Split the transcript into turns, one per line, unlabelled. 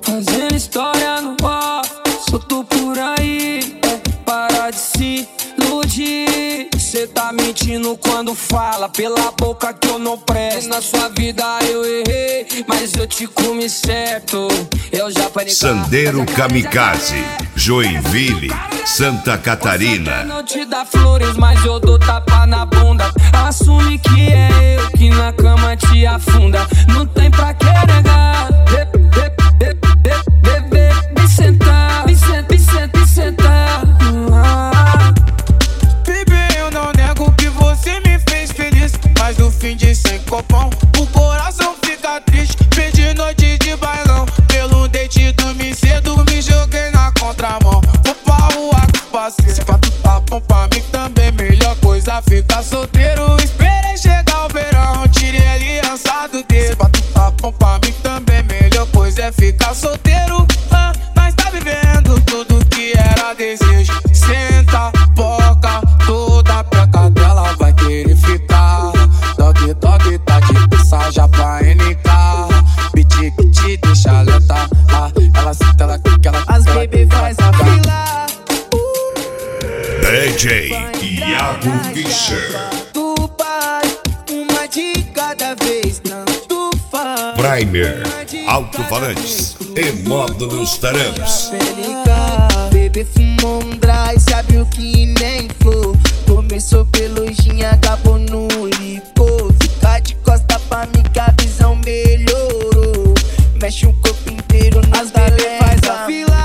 Fazendo história no off, solto por aí. Para de se iludir. Cê tá mentindo quando fala pela boca que eu não presto. Na sua vida eu errei, mas eu te comi certo. Eu já parei.
Sandeiro Kamikaze, Joinville, Santa Catarina.
Não te dá flores, mas eu dou tapa na bunda. Assume que é eu que na cama te afunda. Não tem pra que negar. Vem sentar, vem sentar.
Baby, eu não nego que você me fez feliz, mas no fim de 100 copão o coração fica triste. Perdi noite de bailão, pelo date dormi cedo, me joguei na contramão. Vou pra rua com parceiro, se pra tu tá bom pra mim também, melhor coisa ficar solteiro. Esperei chegar o verão, tirei a aliança do dedo. Se pra tu tá bom pra mim também, melhor coisa é ficar solteiro. Nós tá vivendo tudo que era desejo. Senta, boca, toda peca dela vai querer ficar. Dog, dog, tá de passagem pra NK. Beat que te deixa lenta. Ela senta, ela quica, ela
As baby faz a fila.
DJ Iago Fischer.
Tu vai, uma de cada vez, não tu faz.
Primer, alto-falantes e módulos tarampos.
Bebê fumou um dry, sabe o que nem flor. Começou pelo gin, acabou no licor. Fica de costa pra mim que a visão melhorou. Mexe o corpo inteiro, as bebê faz a fila.